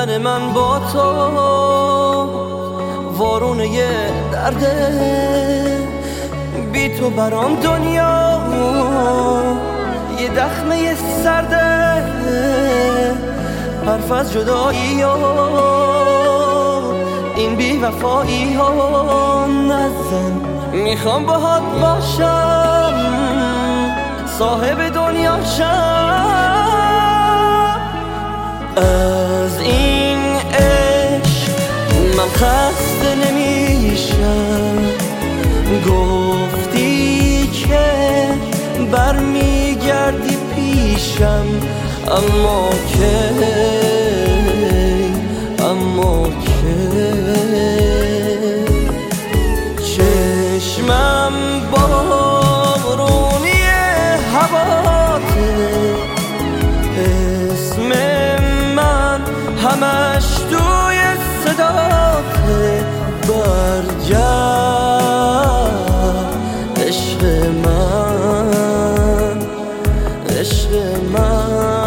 بودن من با تو وارونه درده، بی تو برام دنیا یه دخمه سرده. حرف از جدایی ها این بی وفایی ها نزن، میخوام باهات باشم صاحب دنیا شم. از این عشق من خسته نمیشم، گفتی که برمیگردی پیشم، اما که چشمم بارونی هواته، اسم من همش توی صداته. برگرد عشق من، عشق من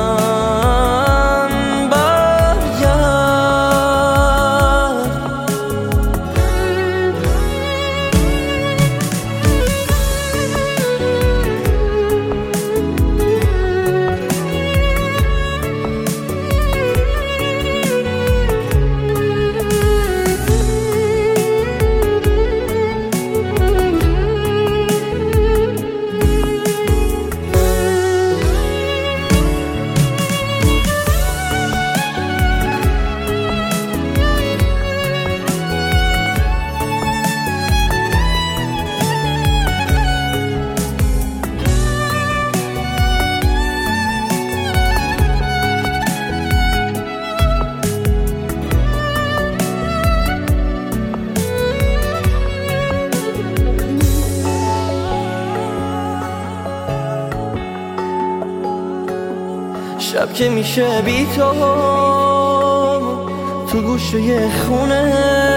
شب که میشه بی تو گوشه یه خونه،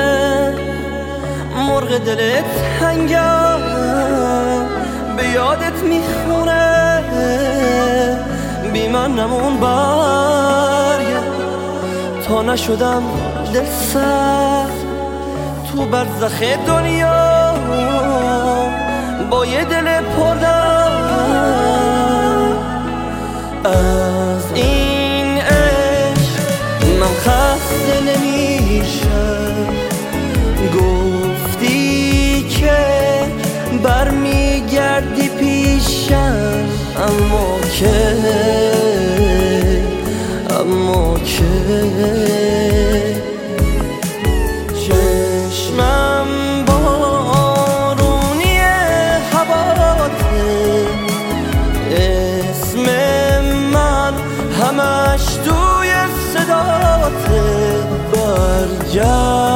مرغ دلت هنگم به یادت میخونه. بی من نمون برگرد تا نشدم دل سر تو برزخ دنیا با یه دل پردر. از این عشق من خسته نمیشم، گفتی که برمیگردی پیشم، اما که چشمم بارونی هواته، اسم همش توی صداته. برگرد